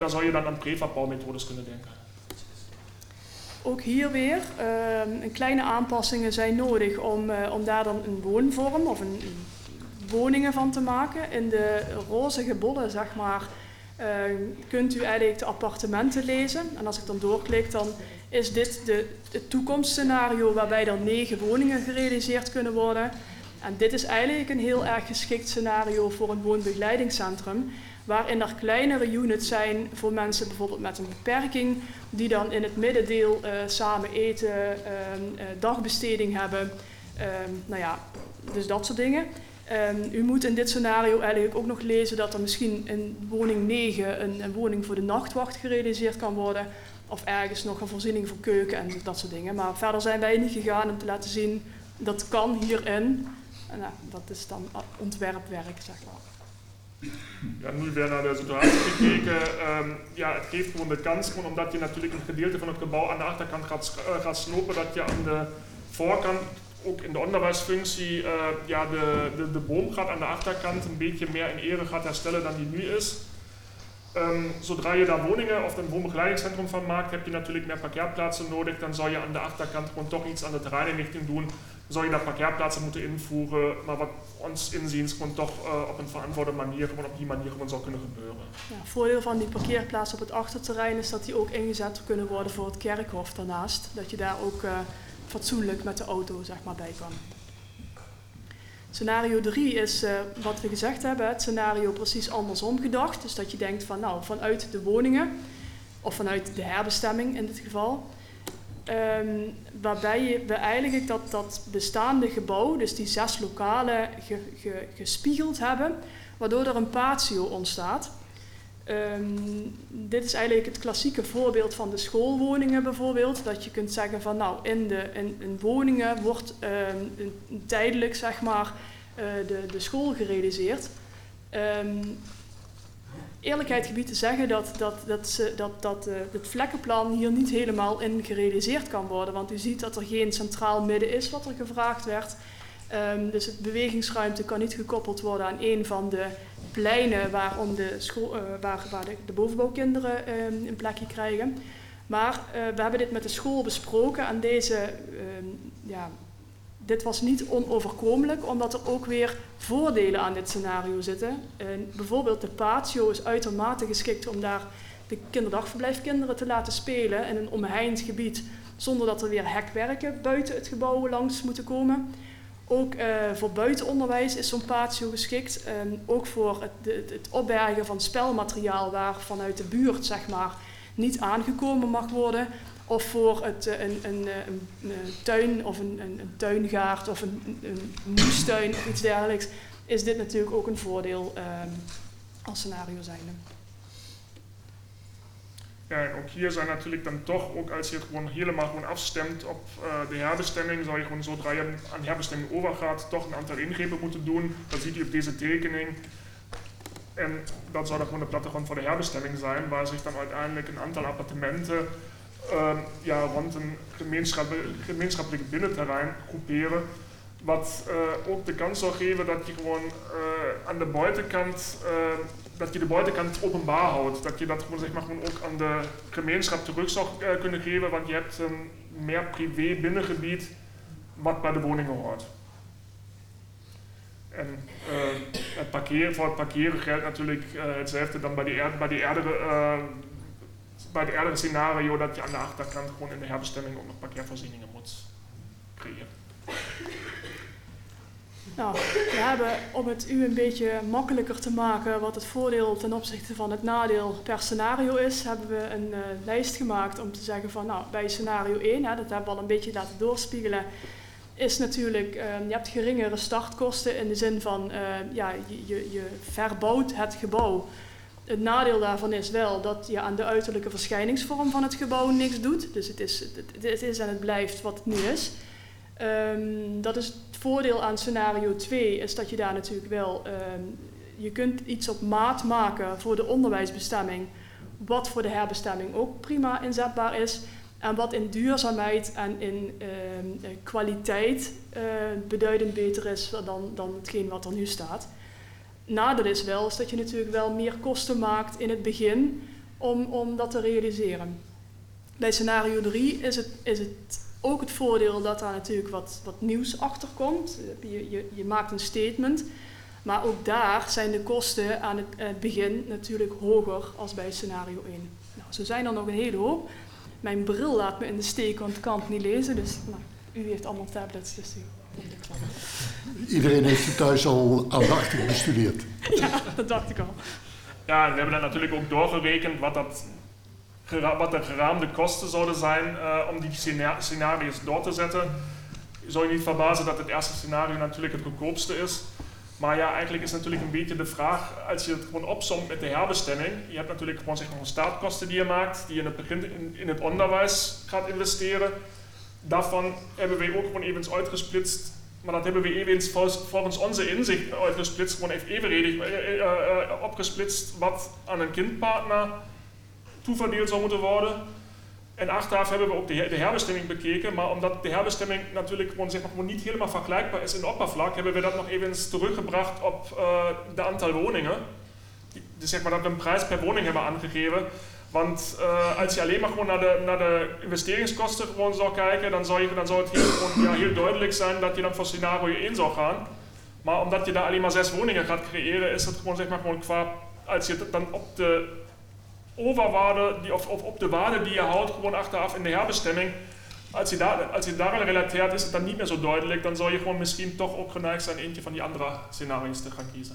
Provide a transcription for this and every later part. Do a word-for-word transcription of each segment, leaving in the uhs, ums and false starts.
daar zou je dan aan prefab-bouwmethodes kunnen denken. Ook hier weer, uh, een kleine aanpassingen zijn nodig om, uh, om daar dan een woonvorm of een, een woningen van te maken. In de rozige bollen, zeg maar, uh, kunt u eigenlijk de appartementen lezen. En als ik dan doorklik, dan is dit de, het toekomstscenario waarbij er negen woningen gerealiseerd kunnen worden. En dit is eigenlijk een heel erg geschikt scenario voor een woonbegeleidingscentrum, waarin er kleinere units zijn voor mensen bijvoorbeeld met een beperking, die dan in het middendeel uh, samen eten, uh, uh, dagbesteding hebben, uh, nou ja, dus dat soort dingen. Um, u moet in dit scenario eigenlijk ook nog lezen dat er misschien in woning negen een, een woning voor de nachtwacht gerealiseerd kan worden, of ergens nog een voorziening voor keuken en dat soort dingen. Maar verder zijn wij niet gegaan om te laten zien dat kan hierin. En, nou, dat is dan ontwerpwerk, zeg maar. Ja, nu weer naar de situatie gekeken. Um, ja, het geeft gewoon de kans, gewoon omdat je natuurlijk een gedeelte van het gebouw aan de achterkant gaat, uh, gaat slopen, dat je aan de voorkant, ook in de onderwijsfunctie, uh, ja, de, de, de boomgaard aan de achterkant een beetje meer in ere gaat herstellen dan die nu is. Um, zodra je daar woningen of een woonbegeleidingscentrum van maakt, heb je natuurlijk meer parkeerplaatsen nodig. Dan zou je aan de achterkant gewoon toch iets aan de terreinrichting doen. Dan zou je daar parkeerplaatsen moeten invoeren, maar wat ons inziens gewoon toch uh, op een verantwoorde manier, gewoon op die manier gewoon zou kunnen gebeuren. Ja, voordeel van die parkeerplaats op het achterterrein is dat die ook ingezet kunnen worden voor het kerkhof daarnaast. Dat je daar ook uh, fatsoenlijk met de auto, zeg maar, bij kan. Scenario drie is uh, wat we gezegd hebben, het scenario precies andersom gedacht. Dus dat je denkt van nou, vanuit de woningen, of vanuit de herbestemming in dit geval, um, waarbij we eigenlijk dat, dat bestaande gebouw, dus die zes lokalen, ge, ge, gespiegeld hebben, waardoor er een patio ontstaat. Um, dit is eigenlijk het klassieke voorbeeld van de schoolwoningen bijvoorbeeld. Dat je kunt zeggen van nou, in, de, in, in woningen wordt um, een, tijdelijk, zeg maar, uh, de, de school gerealiseerd. Um, eerlijkheid gebied te zeggen dat, dat, dat, ze, dat, dat uh, het vlekkenplan hier niet helemaal in gerealiseerd kan worden. Want u ziet dat er geen centraal midden is wat er gevraagd werd. Um, dus het bewegingsruimte kan niet gekoppeld worden aan een van de pleinen waarom de, school, uh, waar, waar de, de bovenbouwkinderen um, een plekje krijgen. Maar uh, we hebben dit met de school besproken en deze, um, ja, dit was niet onoverkomelijk, omdat er ook weer voordelen aan dit scenario zitten. Uh, bijvoorbeeld de patio is uitermate geschikt om daar de kinderdagverblijfkinderen te laten spelen in een omheind gebied, zonder dat er weer hekwerken buiten het gebouw langs moeten komen. Ook uh, voor buitenonderwijs is zo'n patio geschikt. Um, ook voor het, het, het opbergen van spelmateriaal waar vanuit de buurt, zeg maar, niet aangekomen mag worden. Of voor het, uh, een, een, een, een tuin of een, een, een tuingaard of een, een moestuin of iets dergelijks. Is dit natuurlijk ook een voordeel um, als scenario zijnde. Ja, en ook hier zijn natuurlijk dan toch, ook als je het gewoon helemaal gewoon afstemt op uh, de herbestemming, zou je gewoon zodra je aan herbestemming overgaat, toch een aantal ingrepen moeten doen. Dat ziet u op deze tekening. En dat zou dan gewoon de plattegrond voor de herbestemming zijn, waar zich dan uiteindelijk een aantal appartementen uh, ja, rond een gemeenschap, gemeenschappelijk binnenterrein groeperen. Wat uh, ook de kans zou geven dat je gewoon uh, aan de buitenkant, uh, dat je de buitenkant openbaar houdt. Dat je dat gewoon, zeg maar, gewoon ook aan de gemeenschap terug zou uh, kunnen geven, want je hebt een meer privé binnengebied wat bij de woningen hoort. En uh, het parkeren, voor het parkeren geldt natuurlijk uh, hetzelfde dan bij de, er, bij, de eerdere, uh, bij de eerdere scenario, dat je aan de achterkant gewoon in de herbestemming ook nog parkeervoorzieningen moet creëren. Nou, we hebben, om het u een beetje makkelijker te maken wat het voordeel ten opzichte van het nadeel per scenario is, hebben we een uh, lijst gemaakt om te zeggen van nou, bij scenario één, hè, dat hebben we al een beetje laten doorspiegelen, is natuurlijk, uh, je hebt geringere startkosten in de zin van, uh, ja, je, je, je verbouwt het gebouw. Het nadeel daarvan is wel dat je aan de uiterlijke verschijningsvorm van het gebouw niks doet. Dus het is, het, het is en het blijft wat het nu is. Um, dat is het voordeel aan scenario twee, is dat je daar natuurlijk wel, um, je kunt iets op maat maken voor de onderwijsbestemming, wat voor de herbestemming ook prima inzetbaar is. En wat in duurzaamheid en in um, kwaliteit uh, beduidend beter is dan, dan hetgeen wat er nu staat. Nadeel is wel is dat je natuurlijk wel meer kosten maakt in het begin om, om dat te realiseren. Bij scenario drie is het, is het ook het voordeel dat daar natuurlijk wat, wat nieuws achter komt. Je, je, je maakt een statement, maar ook daar zijn de kosten aan het, het begin natuurlijk hoger als bij scenario één. Nou, zo zijn er nog een hele hoop. Mijn bril laat me in de steek, want ik kan het niet lezen, dus nou, u heeft allemaal tablets, dus u komt het klaar. Iedereen heeft het thuis al aandachtig bestudeerd. Ja, dat dacht ik al. Ja, en we hebben dan natuurlijk ook doorgerekend wat, dat, wat de geraamde kosten zouden zijn uh, om die scenario's door te zetten. Je zou je niet verbazen dat het eerste scenario natuurlijk het goedkoopste is. Maar ja, eigenlijk is natuurlijk een beetje de vraag, als je het gewoon opsomt met de herbestemming. Je hebt natuurlijk gewoon zeg maar startkosten die je maakt, die je in het begin in, in het onderwijs gaat investeren. Daarvan hebben we ook gewoon even uitgesplitst. Maar dat hebben we even volgens onze inzicht uitgesplitst, gewoon even evenredig uh, uh, uh, opgesplitst wat aan een kindpartner toeverdeeld zou moeten worden. En achteraf hebben we ook de, her de herbestemming bekeken, maar omdat de herbestemming natuurlijk gewoon, zeg maar, gewoon niet helemaal vergelijkbaar is in het oppervlak, hebben we dat nog even teruggebracht op uh, de aantal woningen. Dus zeg maar dat we een prijs per woning hebben aangegeven. Want uh, als je alleen maar gewoon naar de, naar de investeringskosten gewoon zou kijken, dan zou, je, dan zou het heel, gewoon, ja, heel duidelijk zijn dat je dan voor scenario één zou gaan. Maar omdat je daar alleen maar zes woningen gaat creëren, is het gewoon, zeg maar, gewoon qua, als je het dan op de overwaarde, die, of, of op de waarde die je houdt, gewoon achteraf in de herbestemming, als je, daar, als je daaraan relateert, is het dan niet meer zo duidelijk, dan zou je gewoon misschien toch ook geneigd zijn eentje van die andere scenario's te gaan kiezen.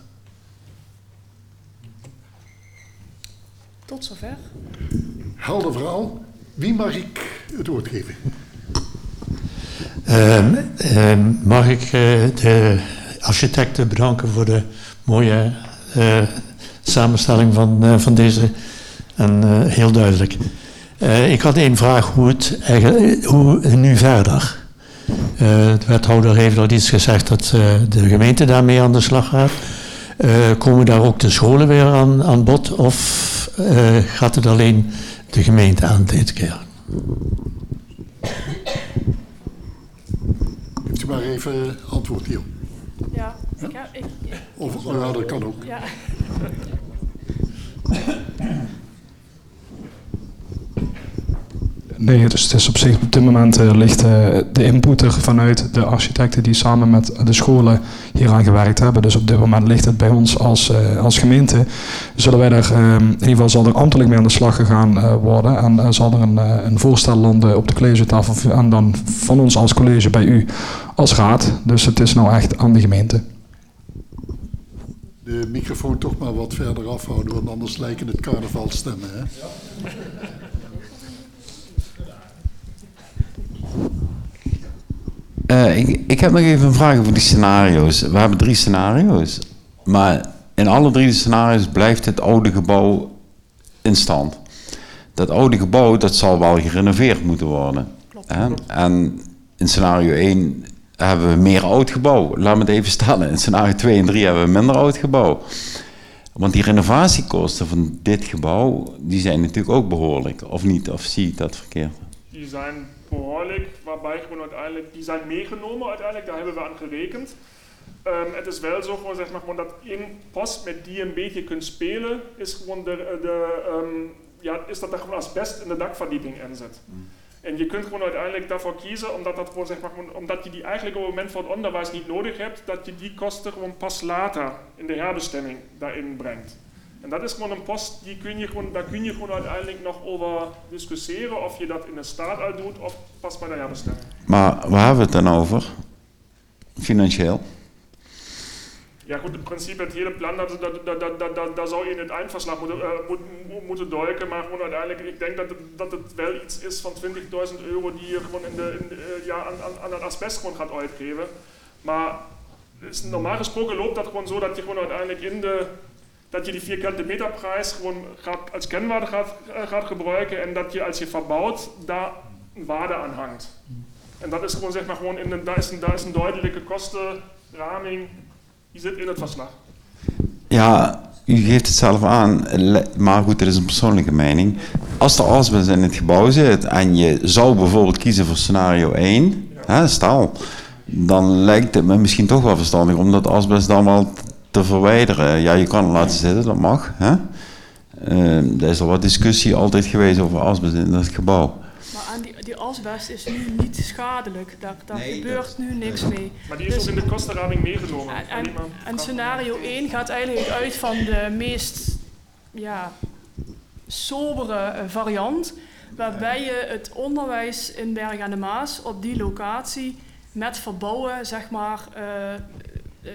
Tot zover. Helder verhaal. Wie mag ik het woord geven? Uh, uh, mag ik uh, de architecten bedanken voor de mooie uh, samenstelling van, uh, van deze. En uh, heel duidelijk. Uh, ik had één vraag, hoe het eigenlijk, hoe nu verder? Uh, de wethouder heeft al iets gezegd dat uh, de gemeente daarmee aan de slag gaat. Uh, komen daar ook de scholen weer aan, aan bod of uh, gaat het alleen de gemeente aan dit keer? Heeft u maar even antwoord hier. Ja, ik heb, ik, ik, Of ja, dat kan ook. Ja. Nee, dus het is op zich op dit moment uh, ligt uh, de input er vanuit de architecten die samen met de scholen hieraan gewerkt hebben. Dus op dit moment ligt het bij ons als, uh, als gemeente. Zullen wij daar, uh, in ieder geval zal er ambtelijk mee aan de slag gegaan uh, worden. En uh, zal er een, uh, een voorstel landen op de collegetafel en dan van ons als college bij u als raad. Dus het is nou echt aan de gemeente. De microfoon toch maar wat verder afhouden, want anders lijken het carnavalstemmen, hè? Ja. Uh, ik, ik heb nog even een vraag over die scenario's. We hebben drie scenario's, maar in alle drie de scenario's blijft het oude gebouw in stand. Dat oude gebouw, dat zal wel gerenoveerd moeten worden. Klopt. Hè? En in scenario één hebben we meer oud gebouw. Laat me het even stellen. In scenario twee en drie hebben we minder oud gebouw. Want die renovatiekosten van dit gebouw, die zijn natuurlijk ook behoorlijk. Of niet? Of zie ik dat verkeerd? Die zijn behoorlijk, waarbij gewoon uiteindelijk, die zijn meegenomen uiteindelijk, daar hebben we aan gerekend. Um, het is wel zo gewoon, zeg maar, gewoon dat één post met die je een beetje kunt spelen, is gewoon de, de um, ja, is dat er gewoon asbest in de dakverdieping in zit. Mm. En je kunt gewoon uiteindelijk daarvoor kiezen, omdat, dat gewoon, zeg maar, gewoon, omdat je die eigenlijk op het moment van het onderwijs niet nodig hebt, dat je die kosten gewoon pas later in de herbestemming daarin brengt. En dat is gewoon een post, die kun je gewoon, daar kun je gewoon uiteindelijk nog over discussiëren of je dat in de staat uitdoet of pas bij de herbestemming. Maar waar hebben we het dan over? Financieel? Ja goed, in principe het hele plan, dat, dat, dat, dat, dat, dat, dat zou je in het eindverslag moeten, uh, moet, moeten duiken, maar gewoon uiteindelijk, ik denk dat het, dat het wel iets is van twintigduizend euro die je gewoon in de, in de, uh, ja, aan, aan, aan het asbest gewoon gaat uitgeven. Maar is, normaal gesproken loopt dat gewoon zo dat je gewoon uiteindelijk in de, dat je die vierkante meter prijs gewoon gaat, als kenwaarde gaat, uh, gaat gebruiken en dat je als je verbouwt, daar een waarde aan hangt. En dat is gewoon, zeg maar, gewoon in de, daar, is een, daar is een duidelijke kostenraming. Die zit in het verslag. Ja, u geeft het zelf aan, maar goed, dat is een persoonlijke mening. Als er asbest in het gebouw zit en je zou bijvoorbeeld kiezen voor scenario één, ja. hè, stel, dan lijkt het me misschien toch wel verstandig om dat asbest dan wel te verwijderen. Ja, je kan het laten zitten, dat mag. Hè? Uh, er is al wat discussie altijd geweest over asbest in dat gebouw. Maar aan die, die asbest is nu niet schadelijk. Daar, daar nee, gebeurt dat, nu niks mee. Maar die is dus, ook in de kostenraming meegenomen. En, en, en scenario één gaat eigenlijk uit van de meest ja, sobere uh, variant. Waarbij je het onderwijs in Bergen aan de Maas op die locatie met verbouwen, zeg maar, uh, uh,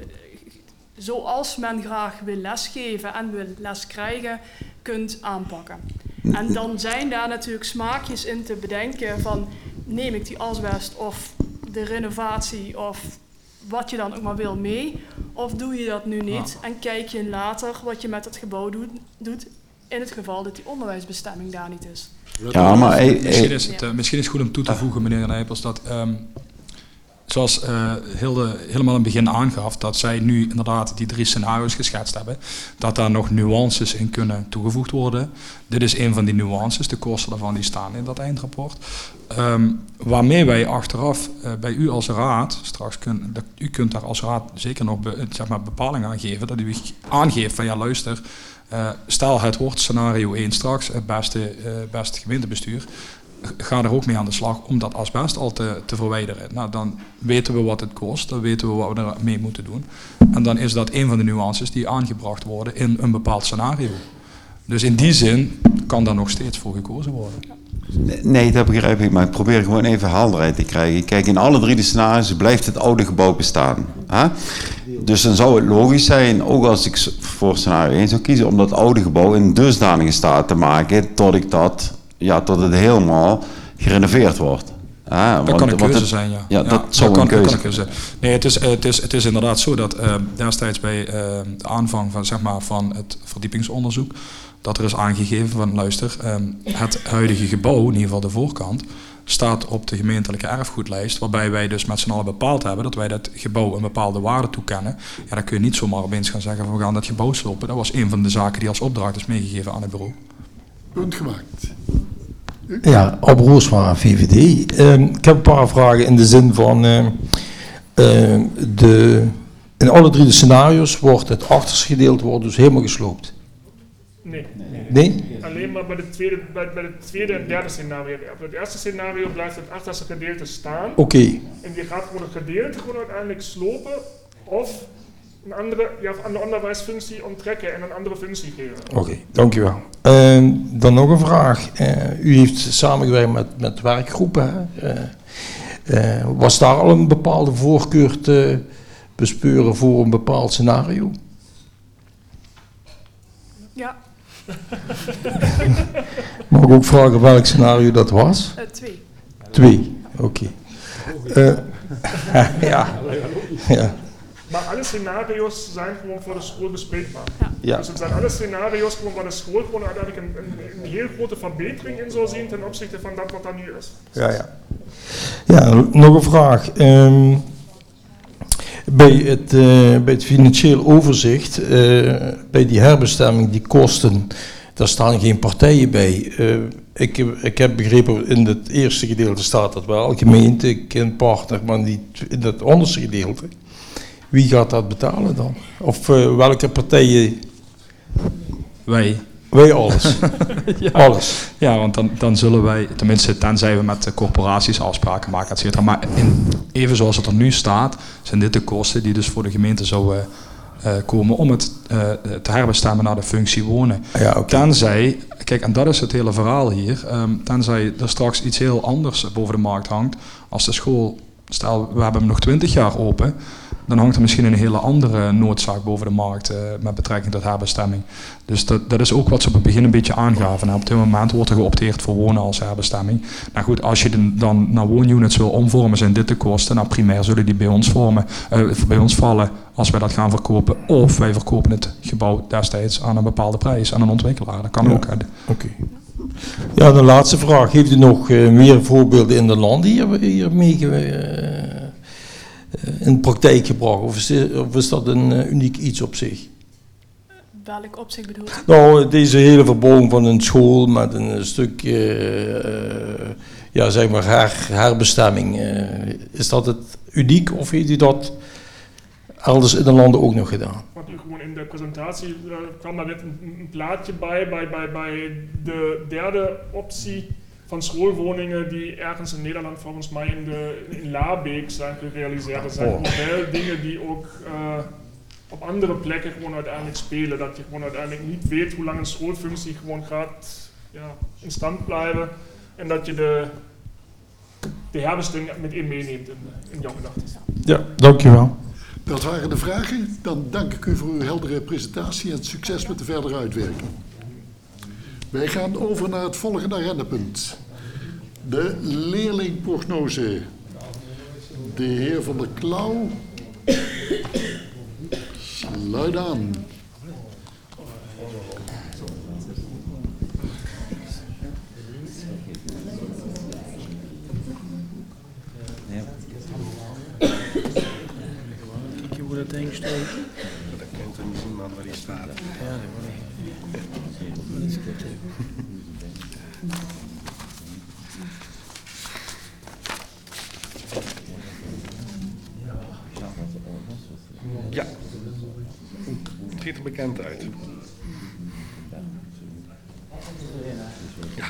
zoals men graag wil lesgeven en wil les krijgen, kunt aanpakken. En dan zijn daar natuurlijk smaakjes in te bedenken van neem ik die asbest of de renovatie of wat je dan ook maar wil mee, of doe je dat nu niet en kijk je later wat je met het gebouw doet, doet in het geval dat die onderwijsbestemming daar niet is. Ja, maar hey, hey. Misschien, is het, uh, misschien is het goed om toe te voegen, meneer Nijpels, dat um, zoals uh, Hilde helemaal in het begin aangaf, dat zij nu inderdaad die drie scenario's geschetst hebben, dat daar nog nuances in kunnen toegevoegd worden. Dit is een van die nuances, de kosten daarvan die staan in dat eindrapport. Um, waarmee wij achteraf uh, bij u als raad, straks kun, dat, u kunt daar als raad zeker nog be, zeg maar bepalingen aan geven, dat u aangeeft van ja luister, uh, stel het wordt scenario één straks, het beste, uh, beste gemeentebestuur, ga er ook mee aan de slag om dat asbest al te, te verwijderen. Nou, dan weten we wat het kost, dan weten we wat we ermee moeten doen. En dan is dat een van de nuances die aangebracht worden in een bepaald scenario. Dus in die zin kan daar nog steeds voor gekozen worden. Nee, dat begrijp ik, maar ik probeer gewoon even helderheid te krijgen. Kijk, in alle drie de scenario's blijft het oude gebouw bestaan. Hè? Dus dan zou het logisch zijn, ook als ik voor scenario één zou kiezen, om dat oude gebouw in dusdanige staat te maken tot ik dat... Ja, tot het helemaal gerenoveerd wordt. Ah, dat want, kan een keuze het, zijn, ja. Ja, ja dat zou kan, een keuze zijn. Keuze. Nee, het is, het, is, het is inderdaad zo dat uh, destijds bij uh, de aanvang van, zeg maar, van het verdiepingsonderzoek, dat er is aangegeven van, luister, um, het huidige gebouw, in ieder geval de voorkant, staat op de gemeentelijke erfgoedlijst, waarbij wij dus met z'n allen bepaald hebben dat wij dat gebouw een bepaalde waarde toekennen. Ja, dan kun je niet zomaar opeens gaan zeggen van we gaan dat gebouw slopen. Dat was een van de zaken die als opdracht is meegegeven aan het bureau. Punt gemaakt. Ja, Ab Roosma, V V D. Uh, ik heb een paar vragen in de zin van uh, uh, de, in alle drie de scenario's wordt het achterste gedeelte wordt dus helemaal gesloopt. Nee. Nee? Alleen maar bij de tweede, bij, bij de tweede en derde scenario. Op het eerste scenario blijft het achterste gedeelte staan. Oké. Okay. En die gaat gewoon het gedeelte gewoon uiteindelijk slopen of een andere, ja, aan de onderwijsfunctie onttrekken en een andere functie geven. Oké, okay, dankjewel. Uh, dan nog een vraag. Uh, u heeft samengewerkt met, met werkgroepen. Uh, uh, was daar al een bepaalde voorkeur te bespeuren voor een bepaald scenario? Ja. Mag ik ook vragen welk scenario dat was? Uh, twee. Twee, oké. Okay. Uh, ja. ja. Maar alle scenario's zijn gewoon voor de school bespreekbaar. Ja. Ja. Dus het zijn alle scenario's gewoon waar de school gewoon uiteindelijk een, een, een heel grote verbetering in zou zien ten opzichte van dat wat er nu is. Ja, ja. Ja, nog een vraag. Um, bij, het, uh, bij het financieel overzicht, uh, bij die herbestemming, die kosten, daar staan geen partijen bij. Uh, ik, ik heb begrepen, in het eerste gedeelte staat dat wel, gemeente, kindpartner, maar niet in het onderste gedeelte. Wie gaat dat betalen dan? Of uh, welke partijen? Wij. Wij alles? ja. Alles? Ja, want dan, dan zullen wij, tenminste tenzij we met de corporaties afspraken maken, et cetera. Maar in, even zoals het er nu staat, zijn dit de kosten die dus voor de gemeente zouden uh, komen om het uh, te herbestemmen naar de functie wonen. Ja, okay. Tenzij, kijk, en dat is het hele verhaal hier, um, tenzij er straks iets heel anders boven de markt hangt, als de school, stel we hebben hem nog twintig jaar open, dan hangt er misschien een hele andere noodzaak boven de markt uh, met betrekking tot herbestemming. Dus dat, dat is ook wat ze op het begin een beetje aangaven. En op dit moment wordt er geopteerd voor wonen als herbestemming. Nou goed, als je dan naar woonunits wil omvormen, zijn dit de kosten. Nou primair zullen die bij ons, vormen, uh, bij ons vallen als wij dat gaan verkopen. Of wij verkopen het gebouw destijds aan een bepaalde prijs aan een ontwikkelaar. Dat kan ja. ook. Oké. Okay. Ja, de laatste vraag. Heeft u nog uh, meer voorbeelden in de landen hier, hier mee uh, in praktijk gebracht? Of is, dit, of is dat een uh, uniek iets op zich? Welk opzicht bedoel je? Nou, deze hele verbouwing van een school met een stuk, uh, uh, ja, zeg maar, her, herbestemming. Uh, is dat het uniek of heeft u dat elders in de landen ook nog gedaan? Wat u gewoon in de presentatie uh, kwam daar net een, een plaatje bij, bij, bij, bij de derde optie van schoolwoningen die ergens in Nederland volgens mij in, de, in Laarbeek zijn gerealiseerd. Dat zijn Oh. gewoon wel dingen die ook uh, op andere plekken gewoon uiteindelijk spelen. Dat je gewoon uiteindelijk niet weet hoe lang een schoolfunctie gewoon gaat ja, in stand blijven. En dat je de, de herbestemming met in meeneemt in, in jouw gedachten. Ja, dankjewel. Dat waren de vragen. Dan dank ik u voor uw heldere presentatie en succes met de verdere uitwerking. Wij gaan over naar het volgende agendapunt. De leerlingprognose. De heer Van der Klauw. Sluit aan. Kijk je hoe dat ding steekt? Dat kent er niemand waar die staat. Ja, dat wordt niet. Ja, het ziet er bekend uit. Ja.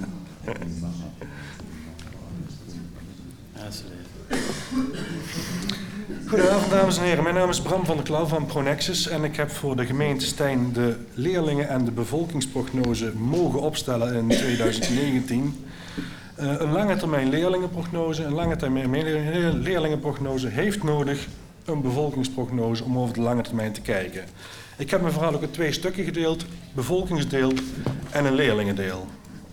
Goedenavond dames en heren, mijn naam is Bram van der Klauw van Pronexus en ik heb voor de gemeente Stein de leerlingen en de bevolkingsprognose mogen opstellen in twintig negentien. Uh, een lange termijn leerlingenprognose, een lange termijn leerlingenprognose heeft nodig een bevolkingsprognose om over de lange termijn te kijken. Ik heb mijn verhaal ook in twee stukken gedeeld, bevolkingsdeel en een leerlingendeel.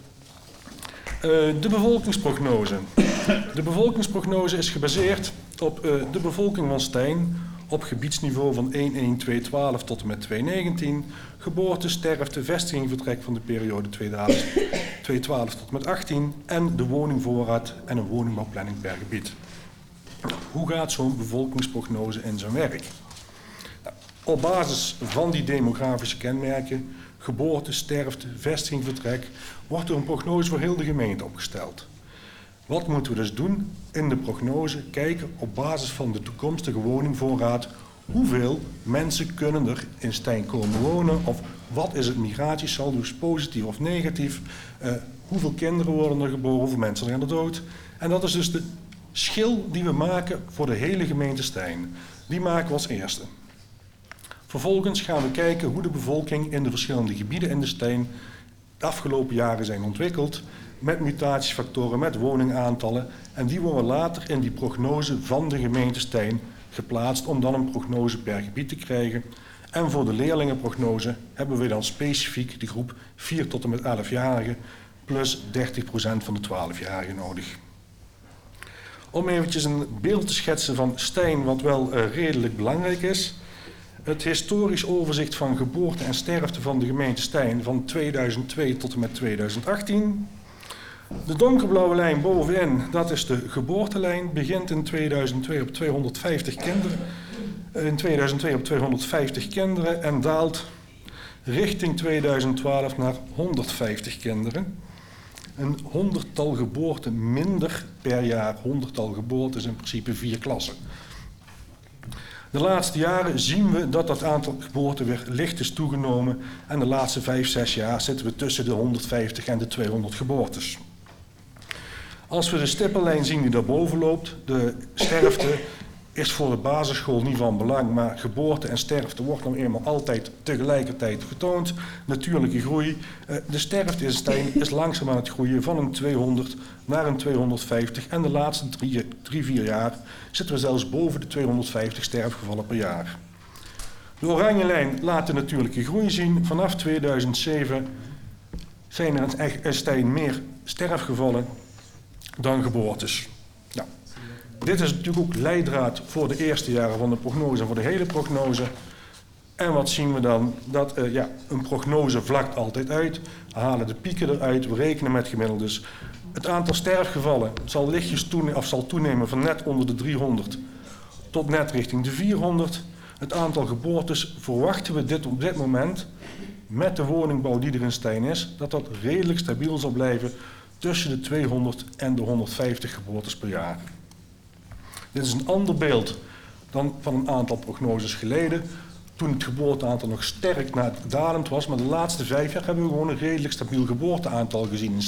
Uh, de bevolkingsprognose. De bevolkingsprognose is gebaseerd op uh, de bevolking van Stein op gebiedsniveau van één één tweeduizend twaalf tot en met tweeduizend negentien, geboorte, sterfte, vestiging, vertrek van de periode tweeduizend twaalf tot en met achttien en de woningvoorraad en een woningbouwplanning per gebied. Hoe gaat zo'n bevolkingsprognose in zijn werk? Nou, op basis van die demografische kenmerken, geboorte, sterfte, vestiging, vertrek, wordt er een prognose voor heel de gemeente opgesteld. Wat moeten we dus doen in de prognose? Kijken op basis van de toekomstige woningvoorraad hoeveel mensen kunnen er in Stein komen wonen of wat is het migratiesaldo, positief of negatief, uh, hoeveel kinderen worden er geboren, hoeveel mensen er aan de dood. En dat is dus de schil die we maken voor de hele gemeente Stein. Die maken we als eerste. Vervolgens gaan we kijken hoe de bevolking in de verschillende gebieden in de Stein de afgelopen jaren zijn ontwikkeld, met mutatiefactoren, met woningaantallen. En die worden later in die prognose van de gemeente Stein geplaatst om dan een prognose per gebied te krijgen. En voor de leerlingenprognose hebben we dan specifiek de groep vier tot en met elfjarigen plus dertig procent van de twaalfjarigen nodig. Om eventjes een beeld te schetsen van Stein wat wel uh, redelijk belangrijk is. Het historisch overzicht van geboorte en sterfte van de gemeente Stein van tweeduizend twee tot en met tweeduizend achttien. De donkerblauwe lijn bovenin, dat is de geboortelijn, begint in tweeduizend twee op tweehonderdvijftig kinderen. In tweeduizend twee op tweehonderdvijftig kinderen en daalt richting tweeduizend twaalf naar honderdvijftig kinderen. Een honderdtal geboorten minder per jaar. Honderdtal geboorten is in principe vier klassen. De laatste jaren zien we dat dat aantal geboorten weer licht is toegenomen. En de laatste vijf, zes jaar zitten we tussen de honderdvijftig en de tweehonderd geboortes. Als we de stippellijn zien die daarboven loopt, de sterfte is voor de basisschool niet van belang, maar geboorte en sterfte wordt nou eenmaal altijd tegelijkertijd getoond. Natuurlijke groei. De sterfte in Stein is langzaam aan het groeien van een tweehonderd naar een tweehonderdvijftig en de laatste drie, drie, vier jaar zitten we zelfs boven de tweehonderdvijftig sterfgevallen per jaar. De oranje lijn laat de natuurlijke groei zien. Vanaf tweeduizend zeven zijn er in Stein meer sterfgevallen dan geboortes. Nou, dit is natuurlijk ook leidraad voor de eerste jaren van de prognose en voor de hele prognose. En wat zien we dan? Dat uh, ja, een prognose vlakt altijd uit. We halen de pieken eruit, we rekenen met gemiddeldes. Het aantal sterfgevallen zal lichtjes toenemen, of zal toenemen van net onder de driehonderd tot net richting de vierhonderd. Het aantal geboortes verwachten we dit op dit moment, met de woningbouw die er in Stein is, dat dat redelijk stabiel zal blijven tussen de tweehonderd en de honderdvijftig geboortes per jaar. Dit is een ander beeld dan van een aantal prognoses geleden. Toen het geboorteaantal nog sterk naar dalend was. Maar de laatste vijf jaar hebben we gewoon een redelijk stabiel geboorteaantal gezien.